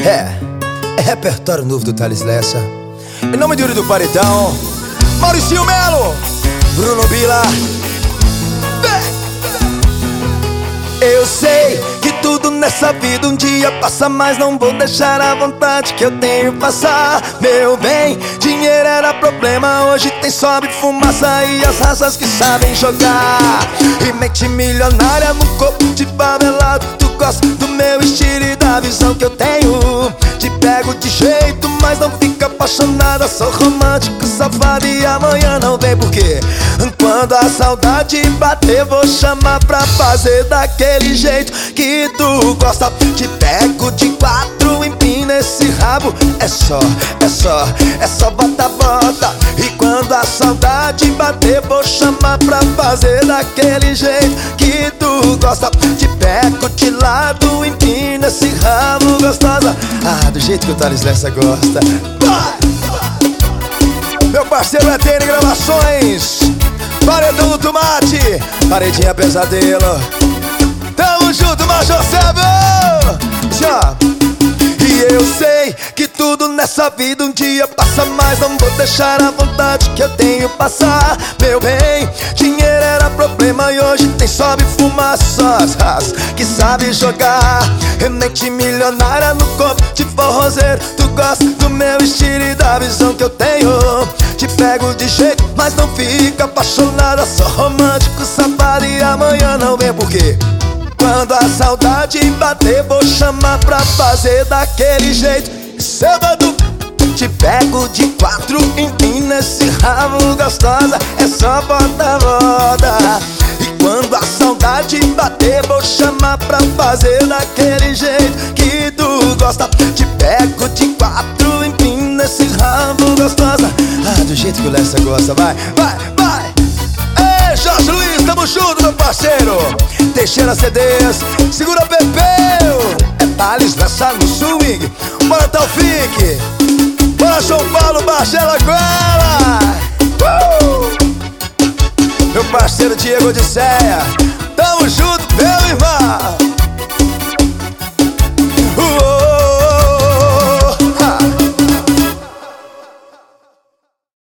É repertório novo do Thales Lessa. Em nome de Yuri do Paredão, Mauricinho Melo, Bruno Bila. Eu sei que tudo nessa vida um dia passa, mas não vou deixar a vontade que eu tenho passar. Meu bem, dinheiro era problema, hoje tem sobe fumaça e as raças que sabem jogar. E mente milionária no corpo de favelado. Tu gosta do meu estilo e da visão que eu tenho. Te pego de jeito, mas não fica apaixonada. Sou romântico, safado e amanhã não vem por quê? Quando a saudade bater, vou chamar pra fazer daquele jeito que tu gosta. Te pego de quatro, empina esse rabo. É só bota, bota. E quando a saudade bater, vou chamar pra fazer daquele jeito que tu gosta. Te pego de lado, empina esse rabo, gostosa. Ah, do jeito que o Thales Lessa gosta. Meu parceiro ETN Gravações, Paredão do Tomate, Paredinha Pesadelo. Tamo junto, Major Sérgio. Já. E eu sei que tudo nessa vida um dia passa, mas não vou deixar a vontade que eu tenho passar. Meu bem, dinheiro era problema e hoje tem sobe fumaças que sabe jogar. Mente milionária no corpo de forrozeiro. Tu gosta do meu estilo e da visão que eu tenho. Te pego de jeito, mas não fica apaixonada. Sou romântico, safado e amanhã não vem por quê? Quando a saudade bater, vou chamar pra fazer daquele jeito. Sábado, te pego de quatro, empina esse rabo, gostosa. É só bota, bota. E quando a saudade bater, vou chamar pra fazer daquele jeito que tu gosta. Te pego de quatro, empina esse rabo, gostosa. Ah, do jeito que o Lessa gosta, vai, vai, vai. Ei, Jorge Luiz, tamo junto, meu parceiro. Teixeira CDs, segura Pepeu. É Thales Lessa no swing. Bora Taufik, bora São Paulo, Barcela Gola. Meu parceiro Diego Odisseia, tamo junto.